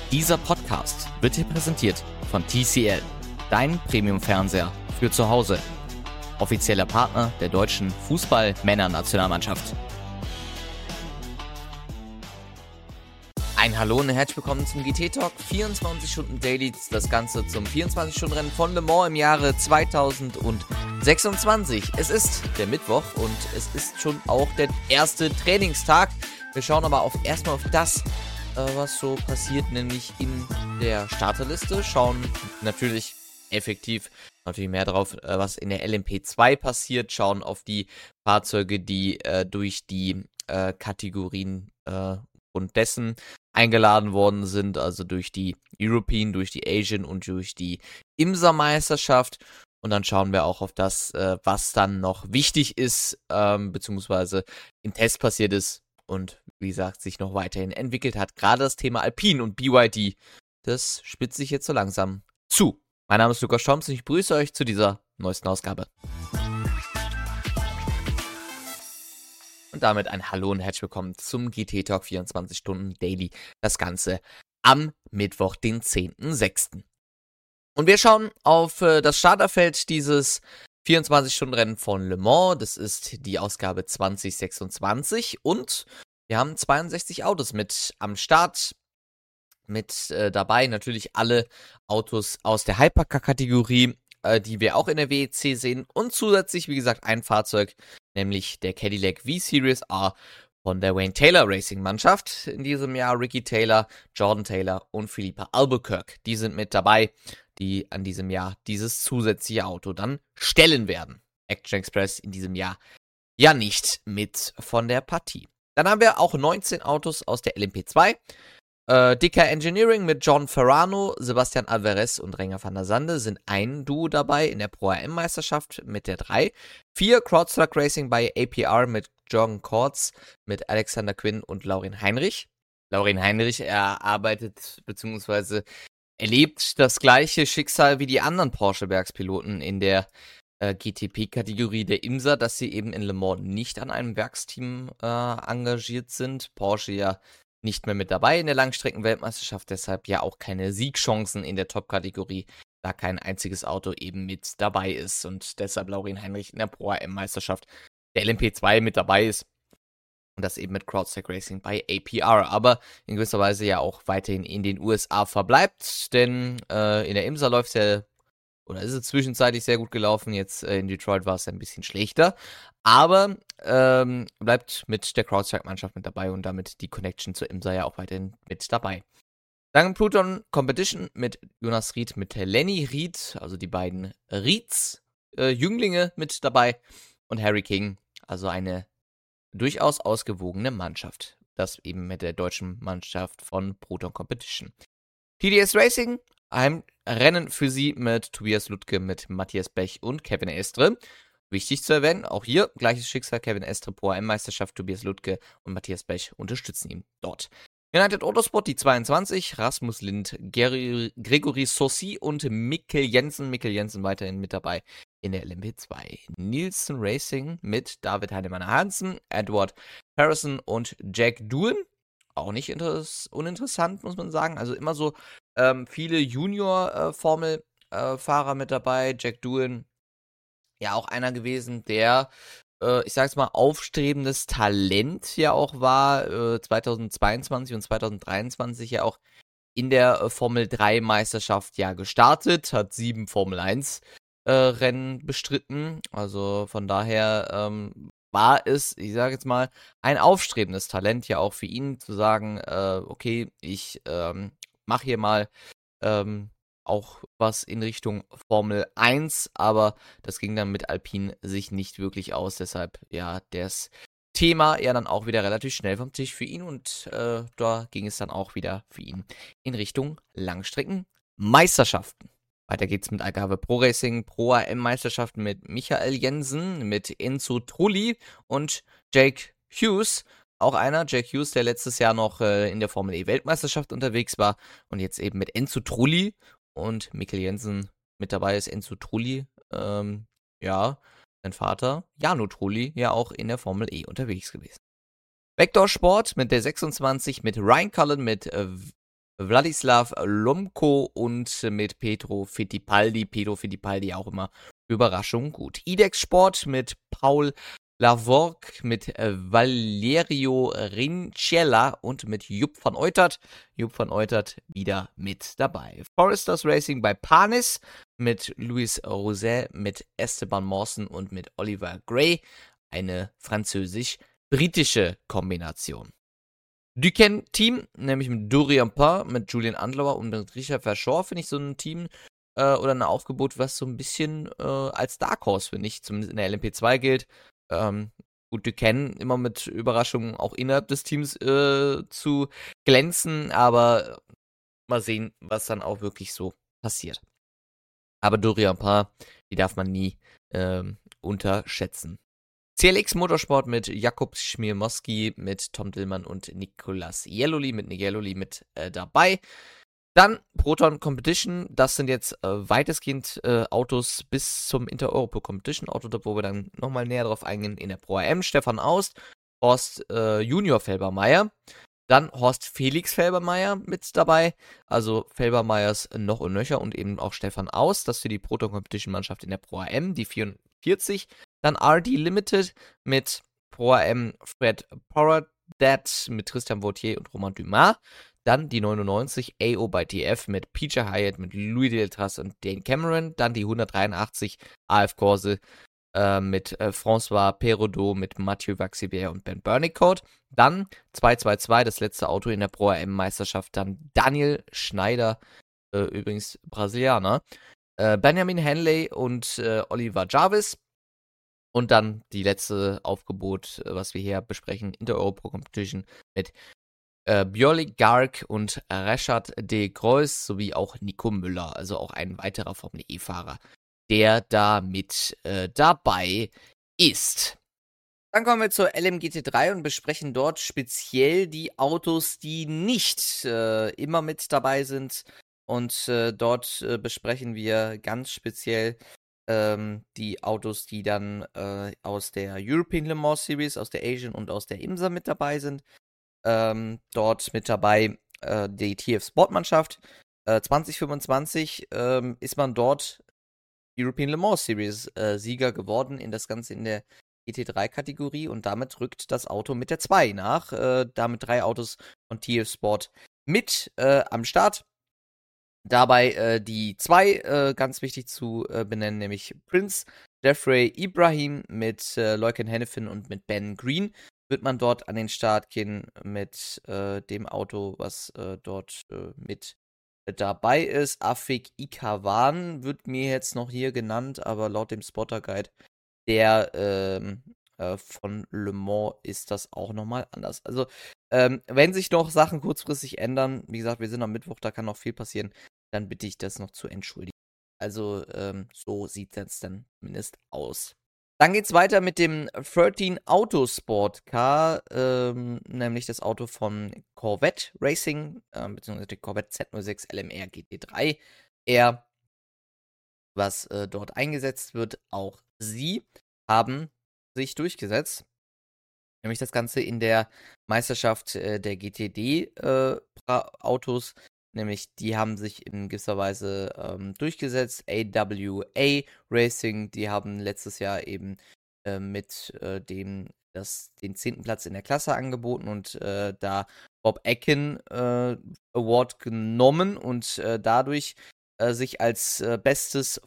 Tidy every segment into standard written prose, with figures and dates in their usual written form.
Dieser Podcast wird hier präsentiert von TCL, dein Premium-Fernseher für zu Hause. Offizieller Partner der deutschen Fußball-Männer-Nationalmannschaft. Ein Hallo und herzlich willkommen zum GT-Talk, 24 Stunden Daily, das Ganze zum 24-Stunden-Rennen von Le Mans im Jahre 2026. Es ist der Mittwoch und es ist schon auch der erste Trainingstag. Wir schauen aber erstmal auf das, was so passiert, nämlich in der Starterliste. Schauen natürlich effektiv natürlich mehr drauf, was in der LMP2 passiert. Schauen auf die Fahrzeuge, die durch die Kategorien und dessen eingeladen worden sind, also durch die European, durch die Asian und durch die IMSA-Meisterschaft. Und dann schauen wir auch auf das, was dann noch wichtig ist, beziehungsweise im Test passiert ist und wie gesagt, sich noch weiterhin entwickelt hat. Gerade das Thema Alpine und BYD, das spitzt sich jetzt so langsam zu. Mein Name ist Lukas Schoms und ich begrüße euch zu dieser neuesten Ausgabe. Und damit ein Hallo und herzlich willkommen zum GT-Talk 24 Stunden Daily. Das Ganze am Mittwoch, den 10.06. Und wir schauen auf das Starterfeld dieses 24-Stunden-Rennen von Le Mans. Das ist die Ausgabe 2026 und wir haben 62 Autos mit am Start. Mit dabei natürlich alle Autos aus der Hypercar-Kategorie, die wir auch in der WEC sehen. Und zusätzlich, wie gesagt, ein Fahrzeug, nämlich der Cadillac V-Series R von der Wayne Taylor Racing Mannschaft. In diesem Jahr Ricky Taylor, Jordan Taylor und Philippa Albuquerque. Die sind mit dabei, die an diesem Jahr dieses zusätzliche Auto dann stellen werden. Action Express in diesem Jahr ja nicht mit von der Partie. Dann haben wir auch 19 Autos aus der LMP2. DK Engineering mit John Ferrano, Sebastian Alvarez und Renger van der Sande sind ein Duo dabei in der Pro-AM-Meisterschaft mit der 3. 4 Crowdstruck Racing bei APR mit Jorgen Kortz, mit Alexander Quinn und Laurin Heinrich. Laurin Heinrich erarbeitet bzw. erlebt das gleiche Schicksal wie die anderen Porsche-Werkspiloten in der GTP-Kategorie der IMSA, dass sie eben in Le Mans nicht an einem Werksteam engagiert sind. Porsche ja nicht mehr mit dabei in der Langstrecken-Weltmeisterschaft, deshalb ja auch keine Siegchancen in der Top-Kategorie, da kein einziges Auto eben mit dabei ist und deshalb Laurin Heinrich in der Pro-AM-Meisterschaft der LMP2 mit dabei ist und das eben mit Crowdstruck Racing bei APR, aber in gewisser Weise ja auch weiterhin in den USA verbleibt, denn in der IMSA läuft es ja, oder ist es zwischenzeitlich sehr gut gelaufen, jetzt in Detroit war es ein bisschen schlechter, aber bleibt mit der Crowdstruck-Mannschaft mit dabei und damit die Connection zur IMSA ja auch weiterhin mit dabei. Dann Pluton Competition mit Jonas Ried, mit Lenny Ried, also die beiden Rieds, Jünglinge mit dabei und Harry King, also eine durchaus ausgewogene Mannschaft. Das eben mit der deutschen Mannschaft von Proton Competition. TDS Racing, ein Rennen für sie mit Tobias Lüttke, mit Matthias Bech und Kevin Estre. Wichtig zu erwähnen, auch hier gleiches Schicksal, Kevin Estre, Pro-AM-Meisterschaft, Tobias Lüttke und Matthias Bech unterstützen ihn dort. United Autosport, die 22, Rasmus Lind, Gregory Saucy und Mikkel Jensen weiterhin mit dabei in der LMP2. Nielsen Racing mit David Heinemann-Hansen, Edward Harrison und Jack Doohan. Auch nicht uninteressant, muss man sagen. Also immer so viele Junior-Formel-Fahrer mit dabei. Jack Doohan, ja auch einer gewesen, der, ich sag jetzt mal, aufstrebendes Talent ja auch war, 2022 und 2023 ja auch in der Formel 3 Meisterschaft ja gestartet, hat 7 Formel 1 Rennen bestritten, also von daher war es, ich sage jetzt mal, ein aufstrebendes Talent ja auch für ihn, zu sagen, okay, ich mache hier mal auch was in Richtung Formel 1, aber das ging dann mit Alpine sich nicht wirklich aus, deshalb ja das Thema ja dann auch wieder relativ schnell vom Tisch für ihn und da ging es dann auch wieder für ihn in Richtung Langstreckenmeisterschaften. Weiter geht's mit Algarve Pro Racing, Pro AM-Meisterschaften mit Michael Jensen, mit Enzo Trulli und Jake Hughes. Auch einer, Jake Hughes, der letztes Jahr noch in der Formel E-Weltmeisterschaft unterwegs war und jetzt eben mit Enzo Trulli und Mikkel Jensen mit dabei ist. Enzo Trulli, ja, sein Vater, Jarno Trulli, ja auch in der Formel E unterwegs gewesen. Vector Sport mit der 26, mit Ryan Cullen, mit Wladislav Lomko und mit Pedro Fittipaldi. Pedro Fittipaldi auch immer Überraschung gut. IDEX Sport mit Paul Lavorg, mit Valerio Rincella und mit Jupp van Eutert. Jupp van Eutert wieder mit dabei. Foresters Racing bei Panis mit Louis Roset, mit Esteban Mawson und mit Oliver Gray. Eine französisch-britische Kombination. Duquesne-Team, nämlich mit Dorian Parr, mit Julian Andlauer und mit Richard Verschoor, finde ich so ein Team oder ein Aufgebot, was so ein bisschen als Dark Horse, finde ich, zumindest in der LMP2 gilt. Gut, Duquesne immer mit Überraschungen auch innerhalb des Teams zu glänzen, aber mal sehen, was dann auch wirklich so passiert. Aber Dorian Parr, die darf man nie unterschätzen. CLX Motorsport mit Jakub Schmiermowski, mit Tom Dillmann und Nicolas Jeloli, mit Nick Jeloli mit dabei. Dann Proton Competition, das sind jetzt weitestgehend Autos bis zum Inter-Europe Competition Auto, wo wir dann nochmal näher drauf eingehen in der Pro AM. Stefan Aust, Horst Junior Felbermeier, dann Horst Felix Felbermeier mit dabei, also Felbermeiers noch und nöcher und eben auch Stefan Aust, das für die Proton Competition Mannschaft in der Pro AM, die 44. Dann RD Limited mit Pro AM Fred Poradat, mit Christian Vautier und Romain Dumas. Dann die 99 AO bei TF mit PJ Hyatt, mit Louis Deltras und Dane Cameron. Dann die 183 AF Corse mit François Perraudot, mit Mathieu Vaxivière und Ben Bernicourt. Dann 222, das letzte Auto in der Pro AM Meisterschaft. Dann Daniel Schneider, übrigens Brasilianer. Benjamin Henley und Oliver Jarvis. Und dann die letzte Aufgebot, was wir hier besprechen, Inter-Euro Competition mit Björli Garg und Rashad de Grois sowie auch Nico Müller, also auch ein weiterer Formel E-Fahrer, der da mit dabei ist. Dann kommen wir zur LMGT3 und besprechen dort speziell die Autos, die nicht immer mit dabei sind. Und dort besprechen wir ganz speziell die Autos, die dann aus der European Le Mans Series, aus der Asian und aus der IMSA mit dabei sind. Dort mit dabei die TF Sportmannschaft. 2025 ist man dort European Le Mans Series Sieger geworden, in das Ganze in der GT3-Kategorie, und damit rückt das Auto mit der 2 nach. Damit 3 Autos von TF Sport mit am Start. Dabei die 2 ganz wichtig zu benennen, nämlich Prince Jeffrey Ibrahim mit Loiken Hennefin und mit Ben Green. Wird man dort an den Start gehen mit dem Auto, was dort mit dabei ist. Afik Ikawan wird mir jetzt noch hier genannt, aber laut dem Spotter Guide der von Le Mans ist das auch nochmal anders. Also, wenn sich noch Sachen kurzfristig ändern, wie gesagt, wir sind am Mittwoch, da kann noch viel passieren, dann bitte ich das noch zu entschuldigen. Also, so sieht es dann zumindest aus. Dann geht's weiter mit dem 13 Autosport Car, nämlich das Auto von Corvette Racing, beziehungsweise die Corvette Z06 LMR GT3 R, was dort eingesetzt wird. Auch sie haben sich durchgesetzt, nämlich das Ganze in der Meisterschaft der GTD-Autos. Nämlich, die haben sich in gewisser Weise durchgesetzt. AWA Racing, die haben letztes Jahr eben mit den 10. Platz in der Klasse angeboten und da Bob Akin Award genommen und dadurch sich als bestes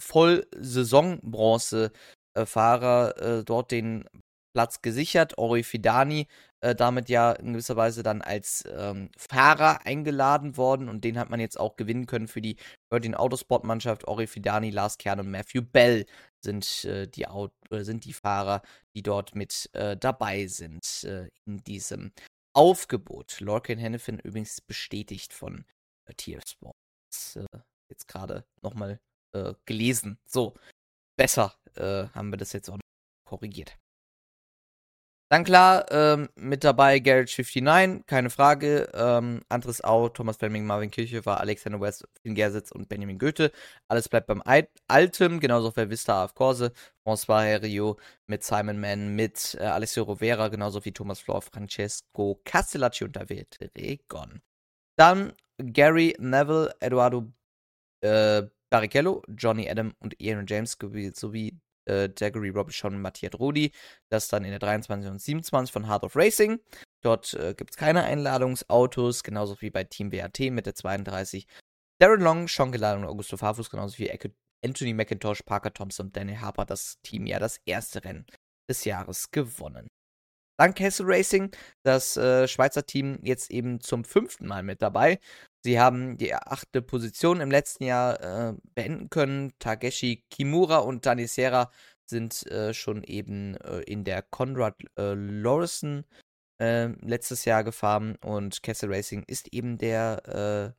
Vollsaison-Bronze-Fahrer dort den Platz gesichert. Ori Fidani damit ja in gewisser Weise dann als Fahrer eingeladen worden, und den hat man jetzt auch gewinnen können für die Virgin Autosport-Mannschaft. Ori Fidani, Lars Kern und Matthew Bell sind die Fahrer, die dort mit dabei sind in diesem Aufgebot. Lorcan Hennefin übrigens bestätigt von TF Sport. Das jetzt gerade nochmal gelesen. So, besser haben wir das jetzt auch noch korrigiert. Dann klar, mit dabei Garage 59, keine Frage. Andres Au, Thomas Fleming, Marvin Kirchhofer, Alexander West, Finn Gersitz und Benjamin Goethe. Alles bleibt beim Altem, genauso auf der Vista AF Corse, François Herriot mit Simon Mann, mit Alessio Rovera, genauso wie Thomas Flor, Francesco Castellacci und David Regon. Dann Gary Neville, Eduardo Barrichello, Johnny Adam und Aaron James sowie Gregory Robichon und Mattia Drudi. Das dann in der 23 und 27 von Heart of Racing. Dort gibt es keine Einladungsautos, genauso wie bei Team WAT mit der 32. Darren Long, Sean Geladen und Augusto Farfus, genauso wie Anthony McIntosh, Parker Thompson und Danny Harper, das Team ja das erste Rennen des Jahres gewonnen. Dann Castle Racing, das Schweizer Team jetzt eben zum 5. Mal mit dabei. Sie haben die 8. Position im letzten Jahr beenden können. Takeshi Kimura und Dani Serra sind schon eben in der Conrad Lawson letztes Jahr gefahren und Castle Racing ist eben der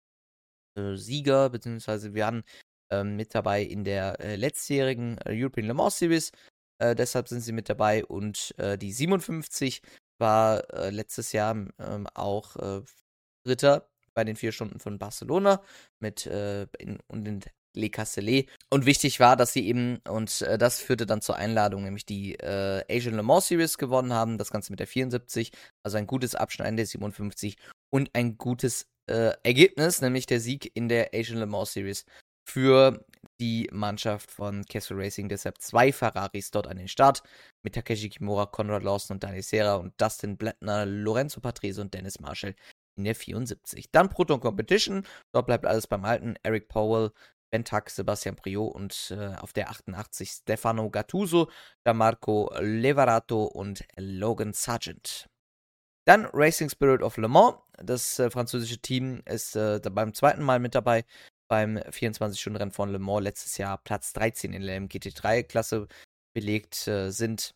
Sieger, beziehungsweise wir waren mit dabei in der letztjährigen European Le Mans Series. Deshalb sind sie mit dabei und die 57 war letztes Jahr auch Dritter bei den 4 Stunden von Barcelona und in Le Castellet. Und wichtig war, dass sie eben, und das führte dann zur Einladung, nämlich die Asian Le Mans Series gewonnen haben, das Ganze mit der 74, also ein gutes Abschneiden der 57 und ein gutes Ergebnis, nämlich der Sieg in der Asian Le Mans Series für die Mannschaft von Castle Racing. Deshalb 2 Ferraris dort an den Start mit Takeshi Kimura, Conrad Lawson und Dani Serra und Dustin Blattner, Lorenzo Patrese und Dennis Marshall in der 74. Dann Proton Competition, dort bleibt alles beim Alten. Eric Powell, Ben Tuck, Sebastian Priot und auf der 88 Stefano Gattuso, Marco Levarato und Logan Sargent. Dann Racing Spirit of Le Mans, das französische Team ist beim 2. Mal mit dabei, beim 24-Stunden-Rennen von Le Mans letztes Jahr Platz 13 in der MGT3-Klasse belegt, sind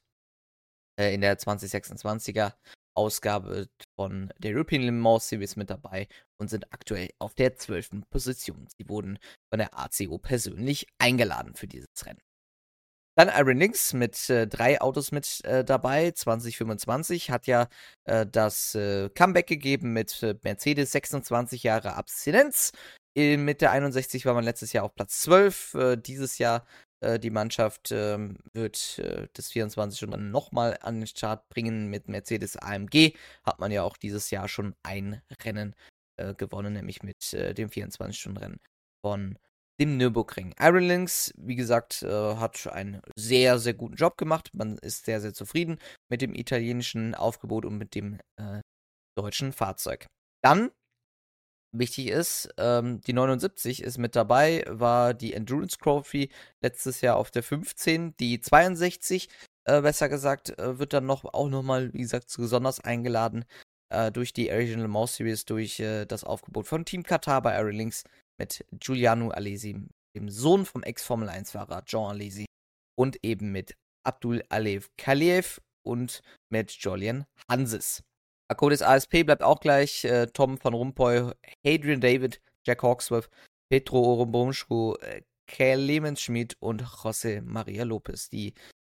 in der 2026er Ausgabe von der European Le Mans Series mit dabei und sind aktuell auf der 12. Position. Sie wurden von der ACO persönlich eingeladen für dieses Rennen. Dann Iron Lynx mit 3 Autos mit dabei. 2025 hat ja das Comeback gegeben mit Mercedes, 26 Jahre Abstinenz. Mit der 61 war man letztes Jahr auf Platz 12. Dieses Jahr die Mannschaft wird das 24-Stunden nochmal an den Start bringen mit Mercedes AMG. Hat man ja auch dieses Jahr schon ein Rennen gewonnen, nämlich mit dem 24-Stunden-Rennen von dem Nürburgring. Iron Lynx, wie gesagt, hat einen sehr, sehr guten Job gemacht. Man ist sehr, sehr zufrieden mit dem italienischen Aufgebot und mit dem deutschen Fahrzeug. Dann, wichtig ist, die 79 ist mit dabei, war die Endurance Trophy letztes Jahr auf der 15. Die 62, besser gesagt, wird dann auch nochmal, wie gesagt, besonders eingeladen durch die Asian Le Mans Series, durch das Aufgebot von Team Qatar bei Iron Lynx mit Giuliano Alesi, dem Sohn vom Ex-Formel-1-Fahrer Jean Alesi und eben mit Abdul Alev Khaliev und mit Julian Hanses. Akkord des ASP bleibt auch gleich. Tom van Rompuy, Adrian David, Jack Hawksworth, Petro Orobomschko, Clemens Schmidt und José María López, die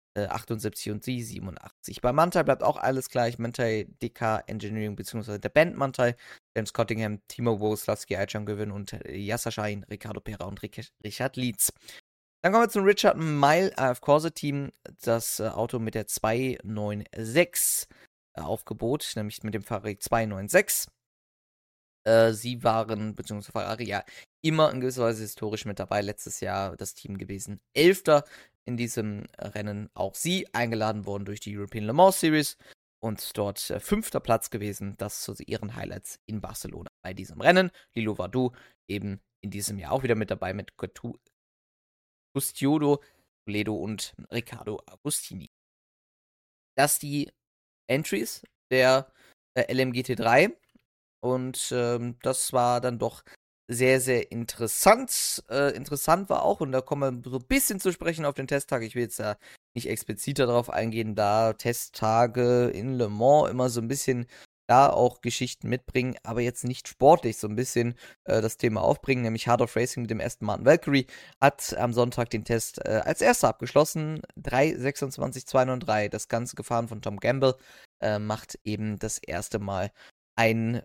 78 und die 87. Bei Manthey bleibt auch alles gleich. Manthey, DK Engineering bzw. der Band Manthey, James Cottingham, Timo Boslawski, Aycan Gewinn und Yasser Shahin, Ricardo Pera und Richard Lietz. Dann kommen wir zum Richard Mille AF Corse Team, das Auto mit der 296 Aufgebot, nämlich mit dem Ferrari 296. Sie waren, beziehungsweise Ferrari, ja, immer in gewisser Weise historisch mit dabei. Letztes Jahr das Team gewesen. 11. in diesem Rennen. Auch sie eingeladen worden durch die European Le Mans Series und dort 5. Platz gewesen. Das zu ihren Highlights in Barcelona bei diesem Rennen. Lilo Vadu eben in diesem Jahr auch wieder mit dabei mit Custiodo, Toledo und Riccardo Agostini. Das die Entries der LMGT3 und das war dann doch sehr, sehr interessant. Interessant war auch, und da kommen wir so ein bisschen zu sprechen auf den Testtag. Ich will jetzt da nicht expliziter darauf eingehen, da Testtage in Le Mans immer so ein bisschen da auch Geschichten mitbringen, aber jetzt nicht sportlich so ein bisschen das Thema aufbringen, nämlich Heart of Racing mit dem Aston Martin Valkyrie hat am Sonntag den Test als erster abgeschlossen, 3:26:293, das Ganze gefahren von Tom Gamble, macht eben das erste Mal ein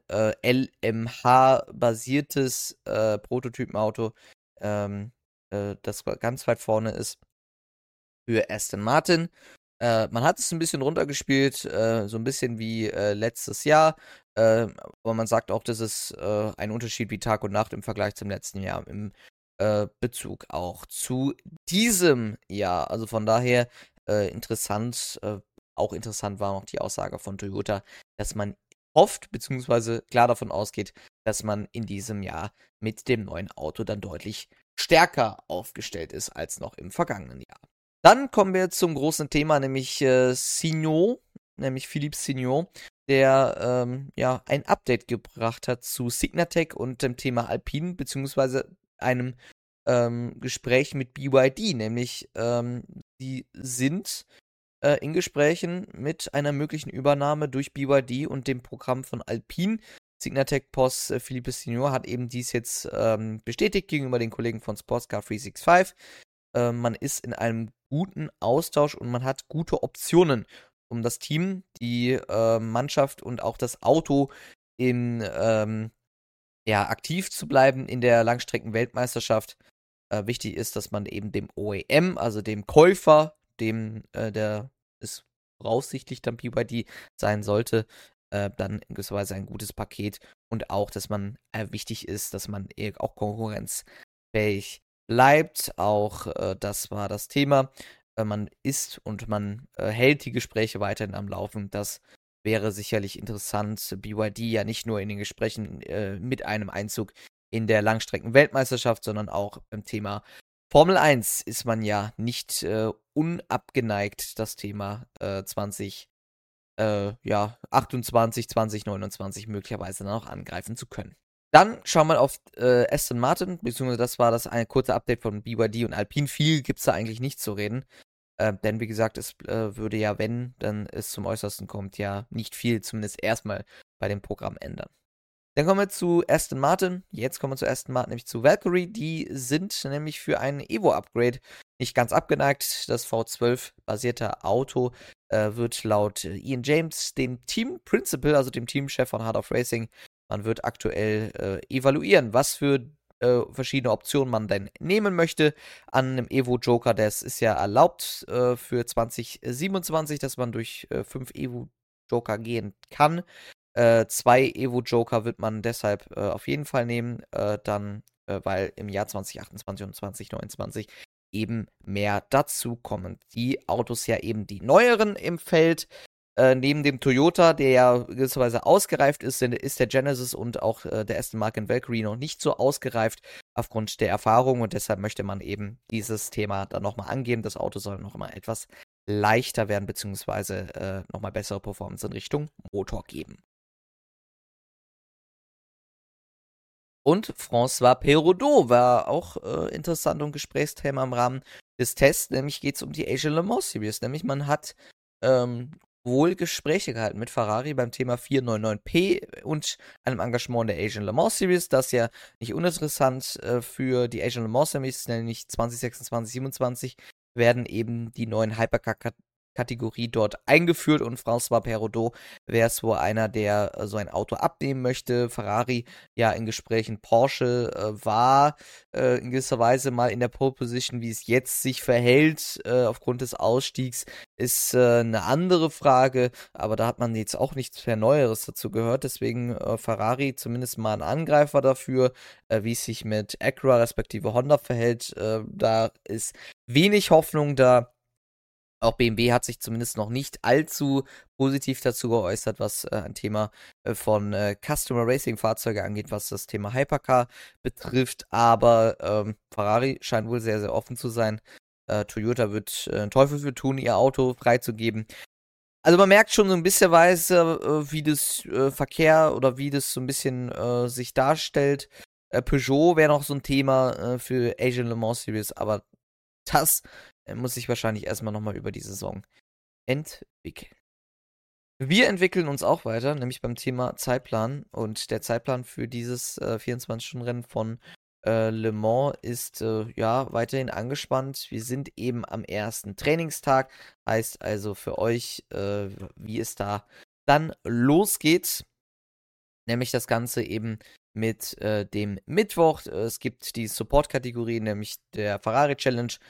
LMH-basiertes Prototypenauto, das ganz weit vorne ist für Aston Martin. Man hat es ein bisschen runtergespielt, so ein bisschen wie letztes Jahr. Aber man sagt auch, das ist ein Unterschied wie Tag und Nacht im Vergleich zum letzten Jahr im Bezug auch zu diesem Jahr. Also von daher interessant. Auch interessant war noch die Aussage von Toyota, dass man hofft, beziehungsweise klar davon ausgeht, dass man in diesem Jahr mit dem neuen Auto dann deutlich stärker aufgestellt ist als noch im vergangenen Jahr. Dann kommen wir zum großen Thema, nämlich Signo, nämlich Philippe Signo, der ja ein Update gebracht hat zu Signatech und dem Thema Alpine, beziehungsweise einem Gespräch mit BYD, nämlich die sind in Gesprächen mit einer möglichen Übernahme durch BYD und dem Programm von Alpine. Signatech-Boss Philippe Signo hat eben dies jetzt bestätigt gegenüber den Kollegen von Sportscar 365. Man ist in einem guten Austausch und man hat gute Optionen, um das Team, die Mannschaft und auch das Auto in ja, aktiv zu bleiben in der Langstrecken-Weltmeisterschaft. Wichtig ist, dass man eben dem OEM, also dem Käufer, der ist voraussichtlich dann BYD sein sollte, dann in gewisser Weise ein gutes Paket und auch, dass man wichtig ist, dass man auch konkurrenzfähig bleibt. Auch das war das Thema. Man ist und man hält die Gespräche weiterhin am Laufen. Das wäre sicherlich interessant. BYD ja nicht nur in den Gesprächen mit einem Einzug in der Langstrecken-Weltmeisterschaft, sondern auch beim Thema Formel 1 ist man ja nicht unabgeneigt, das Thema 28, 2029 möglicherweise noch angreifen zu können. Dann schauen wir auf Aston Martin, beziehungsweise das war das eine kurze Update von BYD und Alpine. Viel gibt es da eigentlich nicht zu reden. Denn wie gesagt, es würde ja, wenn dann es zum Äußersten kommt, ja nicht viel, zumindest erstmal bei dem Programm ändern. Dann kommen wir zu Aston Martin. Jetzt kommen wir zu Aston Martin, nämlich zu Valkyrie. Die sind nämlich für ein Evo-Upgrade nicht ganz abgeneigt. Das V12-basierte Auto wird laut Ian James, dem Team Principal, also dem Teamchef von Heart of Racing, man wird aktuell evaluieren, was für verschiedene Optionen man denn nehmen möchte an einem Evo-Joker. Das ist ja erlaubt für 2027, dass man durch 5 Evo-Joker gehen kann. 2 Evo-Joker wird man deshalb auf jeden Fall nehmen, weil im Jahr 2028 und 2029 eben mehr dazukommen. Die Autos ja eben die neueren im Feld. Neben dem Toyota, der ja gewisserweise ausgereift ist, ist der Genesis und auch der Aston Martin Valkyrie noch nicht so ausgereift aufgrund der Erfahrung und deshalb möchte man eben dieses Thema dann nochmal angehen. Das Auto soll nochmal etwas leichter werden, beziehungsweise nochmal bessere Performance in Richtung Motor geben. Und François Perraudot war auch interessant und Gesprächsthema im Rahmen des Tests, nämlich geht es um die Asian Le Mans Series. Nämlich man hat wohl Gespräche gehalten mit Ferrari beim Thema 499P und einem Engagement der Asian Le Mans Series. Das ja nicht uninteressant für die Asian Le Mans Series, nämlich 2026, 2027 werden eben die neuen Hypercar-Kategorie dort eingeführt und François Perraudot wäre es wohl einer, der so ein Auto abnehmen möchte. Ferrari ja in Gesprächen. Porsche war in gewisser Weise mal in der Pole Position, wie es jetzt sich verhält aufgrund des Ausstiegs, ist eine andere Frage, aber da hat man jetzt auch nichts mehr Neueres dazu gehört, deswegen Ferrari zumindest mal ein Angreifer dafür, wie es sich mit Acura respektive Honda verhält, da ist wenig Hoffnung da. Auch BMW hat sich zumindest noch nicht allzu positiv dazu geäußert, was ein Thema von Customer Racing Fahrzeuge angeht, was das Thema Hypercar betrifft. Aber Ferrari scheint wohl sehr, sehr offen zu sein. Toyota wird einen Teufel für tun, ihr Auto freizugeben. Also man merkt schon so ein bisschen wie das Verkehr oder wie das so ein bisschen sich darstellt. Peugeot wäre noch so ein Thema für Asian Le Mans Series, aber das muss sich wahrscheinlich erstmal nochmal über die Saison entwickeln. Wir entwickeln uns auch weiter, nämlich beim Thema Zeitplan. Und der Zeitplan für dieses 24-Stunden-Rennen von Le Mans ist ja weiterhin angespannt. Wir sind eben am ersten Trainingstag. Heißt also für euch, wie es da dann losgeht. Nämlich das Ganze eben mit dem Mittwoch. Es gibt die Support-Kategorie, nämlich der Ferrari Challenge.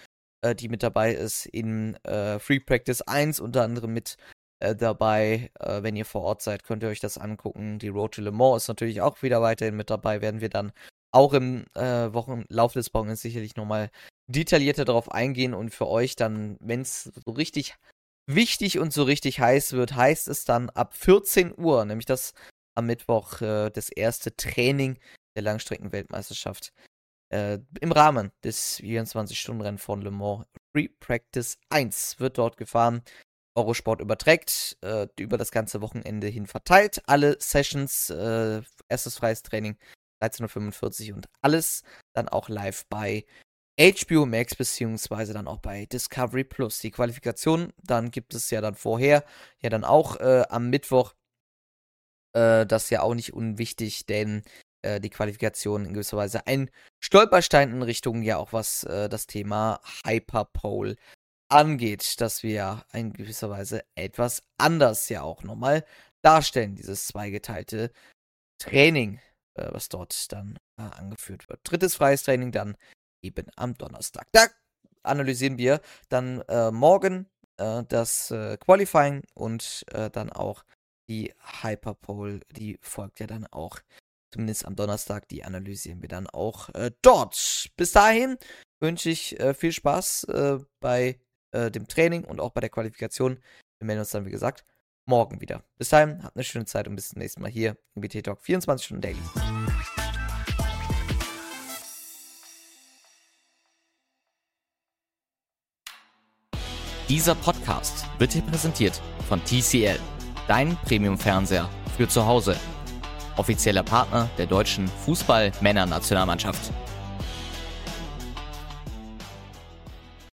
die mit dabei ist in Free Practice 1, unter anderem mit dabei. Wenn ihr vor Ort seid, könnt ihr euch das angucken. Die Road to Le Mans ist natürlich auch wieder weiterhin mit dabei. Werden wir dann auch im Wochenlauf des Wochenends sicherlich nochmal detaillierter darauf eingehen. Und für euch dann, wenn es so richtig wichtig und so richtig heiß wird, heißt es dann ab 14 Uhr, nämlich das am Mittwoch das erste Training der Langstrecken-Weltmeisterschaft im Rahmen des 24-Stunden-Rennen von Le Mans. Free Practice 1 wird dort gefahren. Eurosport überträgt, über das ganze Wochenende hin verteilt. Alle Sessions, erstes freies Training 13:45 Uhr und alles dann auch live bei HBO Max beziehungsweise dann auch bei Discovery Plus. Die Qualifikation, dann gibt es ja dann vorher, ja dann auch am Mittwoch, das ist ja auch nicht unwichtig, denn die Qualifikation in gewisser Weise ein Stolperstein in Richtung ja auch was das Thema Hyperpole angeht, dass wir in gewisser Weise etwas anders ja auch nochmal darstellen, dieses zweigeteilte Training, was dort dann angeführt wird. Drittes freies Training dann eben am Donnerstag. Da analysieren wir dann morgen das Qualifying und dann auch die Hyperpole, die folgt ja dann auch, zumindest am Donnerstag, die analysieren wir dann auch dort. Bis dahin wünsche ich viel Spaß bei dem Training und auch bei der Qualifikation. Wir melden uns dann, wie gesagt, morgen wieder. Bis dahin, habt eine schöne Zeit und bis zum nächsten Mal hier im GT Talk 24 Stunden Daily. Dieser Podcast wird dir präsentiert von TCL, dein Premium-Fernseher für zu Hause. Offizieller Partner der deutschen Fußball-Männer-Nationalmannschaft.